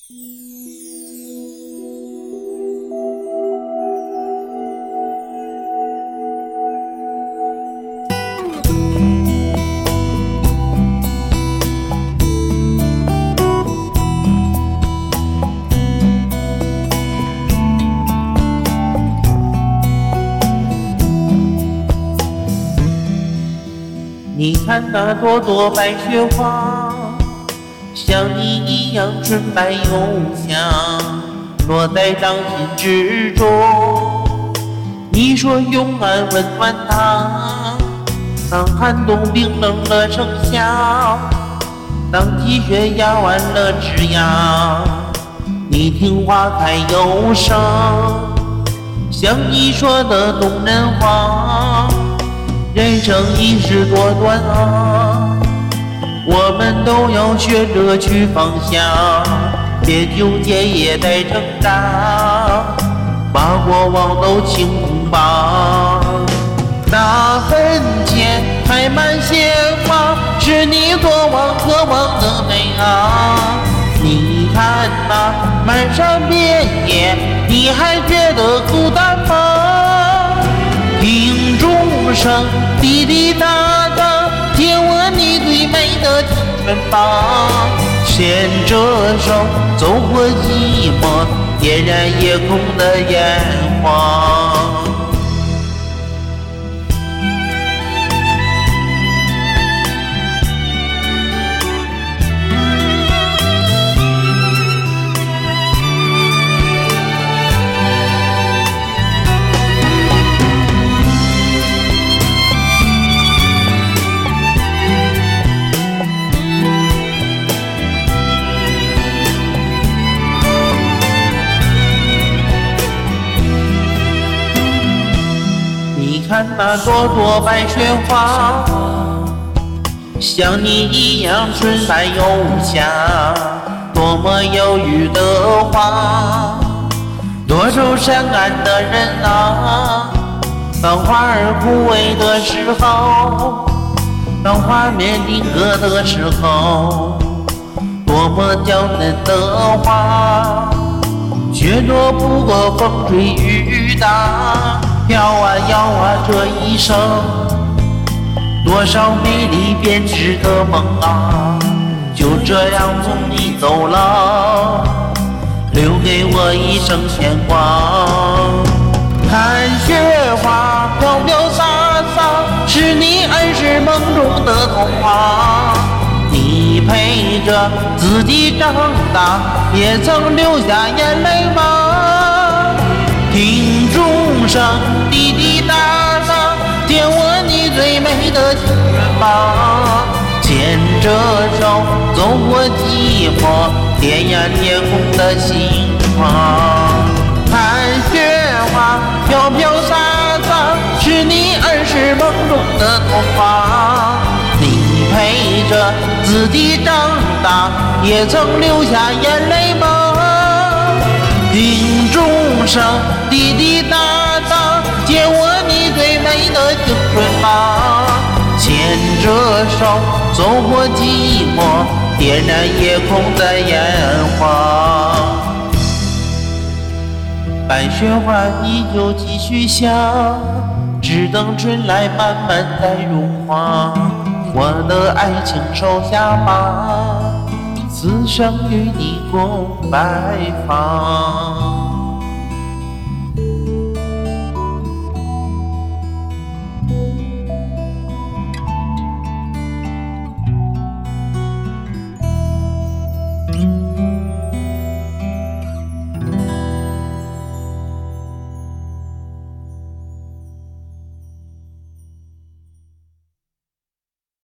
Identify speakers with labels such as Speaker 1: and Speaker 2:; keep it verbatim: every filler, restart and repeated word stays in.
Speaker 1: 你看那朵朵白雪花，像你一样纯白又香，落在掌心之中。你说永安温暖它，当寒冬冰冷了盛夏，当积雪压弯了枝桠，你听花开忧伤，像你说的动人话。人生一世多短啊，我们都要学着去放下，别纠结也得成长，把过往都清空吧。那坟前开满鲜花，是你过往渴望的美啊。你看那漫山遍野，你还觉得孤单吗？听钟声滴滴答答，听我你最美的青春吧。牵着手走过寂寞，点燃夜空的烟花。你看那朵朵白雪花，像你一样纯白又香，多么忧郁的话，多愁善感的人啊。当花儿枯萎的时候，当花面定格的时候，多么娇嫩的花，却躲不过风吹雨打。飘啊摇啊这一生，多少美丽编织的梦啊，就这样从你走了，留给我一生牵挂。看雪花飘飘洒洒，是你儿时梦中的童话。你陪着自己长大，也曾流下眼泪吗？听钟声滴滴答答，见我你最美的情人吧。牵着手走过寂寞，点燃夜空的星光。看雪花飘飘洒洒，是你儿时梦中的童话。你陪着自己长大，也曾流下眼泪吗？听钟声滴滴答答，见我你最美的青春吧。牵着手走过寂寞，点燃夜空的烟花。白雪花依旧继续下，只等春来慢慢再融化。我的爱情收下吧，此生与你共白发。